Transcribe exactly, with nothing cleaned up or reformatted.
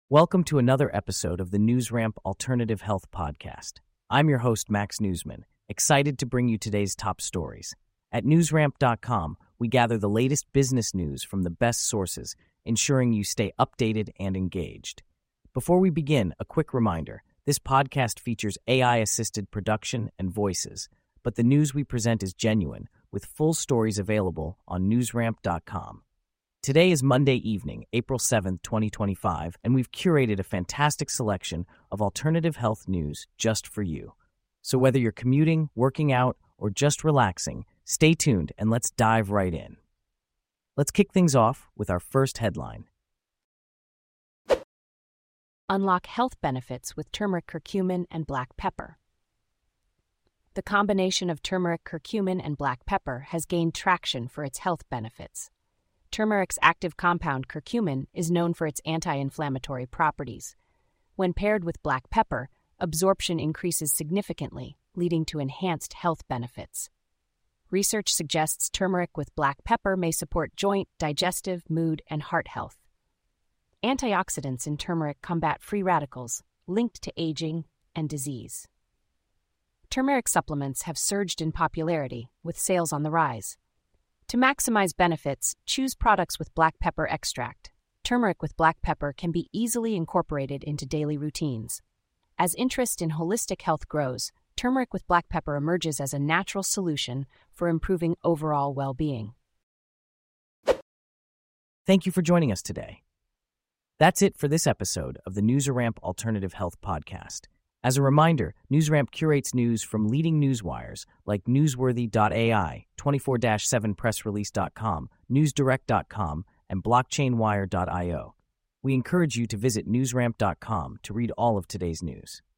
Welcome to another episode of the NewsRamp Alternative Health Podcast. I'm your host, Max Newsman, excited to bring you today's top stories. At newsramp dot com, we gather the latest business news from the best sources, ensuring you stay updated and engaged. Before we begin, a quick reminder. This podcast features A I-assisted production and voices, but the news we present is genuine, with full stories available on newsramp dot com. Today is Monday evening, April seventh, twenty twenty-five, and we've curated a fantastic selection of alternative health news just for you. So whether you're commuting, working out, or just relaxing, stay tuned and let's dive right in. Let's kick things off with our first headline. Unlock health benefits with turmeric, curcumin, and black pepper. The combination of turmeric, curcumin, and black pepper has gained traction for its health benefits. Turmeric's active compound curcumin is known for its anti-inflammatory properties. When paired with black pepper, absorption increases significantly, leading to enhanced health benefits. Research suggests turmeric with black pepper may support joint, digestive, mood, and heart health. Antioxidants in turmeric combat free radicals linked to aging and disease. Turmeric supplements have surged in popularity, with sales on the rise. To maximize benefits, choose products with black pepper extract. Turmeric with black pepper can be easily incorporated into daily routines. As interest in holistic health grows, turmeric with black pepper emerges as a natural solution for improving overall well-being. Thank you for joining us today. That's it for this episode of the NewsRamp Alternative Health Podcast. As a reminder, NewsRamp curates news from leading newswires like newsworthy dot A I, twenty-four seven press release dot com, newsdirect dot com, and blockchain wire dot io. We encourage you to visit newsramp dot com to read all of today's news.